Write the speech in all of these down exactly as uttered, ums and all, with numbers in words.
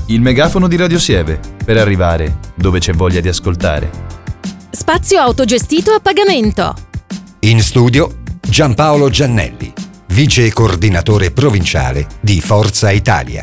Il megafono di Radio Sieve, per arrivare dove c'è voglia di ascoltare. Spazio autogestito a pagamento. In studio Giampaolo Giannelli, vice coordinatore provinciale di Forza Italia.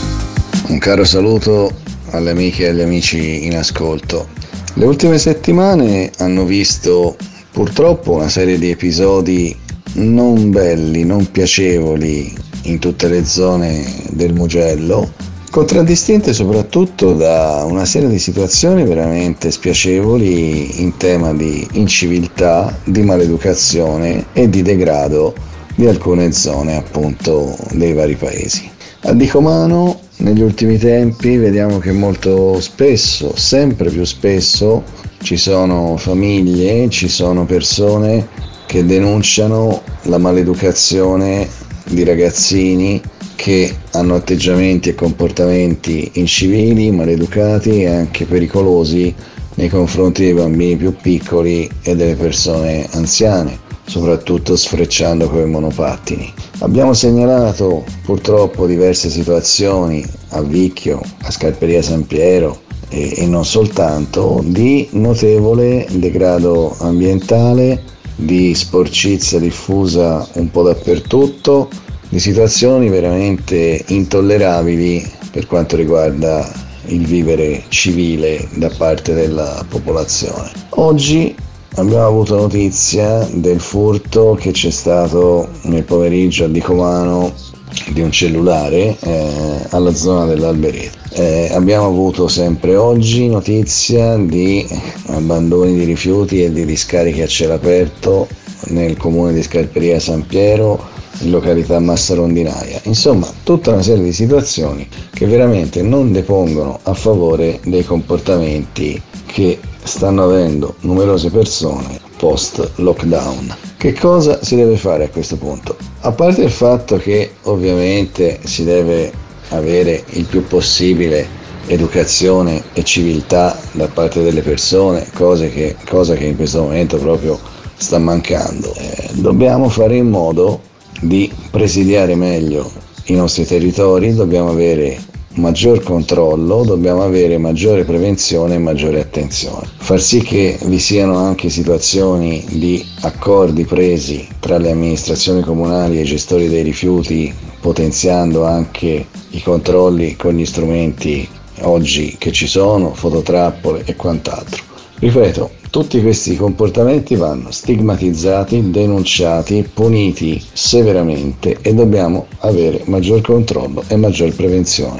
Un caro saluto alle amiche e agli amici in ascolto. Le ultime settimane hanno visto purtroppo una serie di episodi non belli, non piacevoli in tutte le zone del Mugello, contraddistinte soprattutto da una serie di situazioni veramente spiacevoli in tema di inciviltà, di maleducazione e di degrado di alcune zone appunto dei vari paesi. A Dicomano negli ultimi tempi vediamo che molto spesso, sempre più spesso, ci sono famiglie, ci sono persone che denunciano la maleducazione di ragazzini che hanno atteggiamenti e comportamenti incivili, maleducati e anche pericolosi nei confronti dei bambini più piccoli e delle persone anziane, soprattutto sfrecciando con i monopattini. Abbiamo segnalato purtroppo diverse situazioni a Vicchio, a Scarperia San Piero e, e non soltanto, di notevole degrado ambientale, di sporcizia diffusa un po' dappertutto, di situazioni veramente intollerabili per quanto riguarda il vivere civile da parte della popolazione. Oggi abbiamo avuto notizia del furto che c'è stato nel pomeriggio a Dicomano di un cellulare eh, alla zona dell'Alberete. Eh, abbiamo avuto sempre oggi notizia di abbandoni di rifiuti e di discariche a cielo aperto nel comune di Scarperia San Piero, in località Massa Rondinaia. Insomma, tutta una serie di situazioni che veramente non depongono a favore dei comportamenti che stanno avendo numerose persone post lockdown. Che cosa si deve fare a questo punto? A parte il fatto che ovviamente si deve avere il più possibile educazione e civiltà da parte delle persone, cose che, cosa che in questo momento proprio sta mancando, eh, dobbiamo fare in modo di presidiare meglio i nostri territori, dobbiamo avere maggior controllo, dobbiamo avere maggiore prevenzione e maggiore attenzione. Far sì che vi siano anche situazioni di accordi presi tra le amministrazioni comunali e i gestori dei rifiuti, potenziando anche i controlli con gli strumenti oggi che ci sono, fototrappole e quant'altro. Ripeto, tutti questi comportamenti vanno stigmatizzati, denunciati, puniti severamente e dobbiamo avere maggior controllo e maggior prevenzione.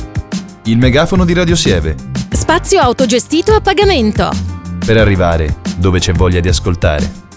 Il megafono di Radio Sieve. Spazio autogestito a pagamento. Per arrivare dove c'è voglia di ascoltare.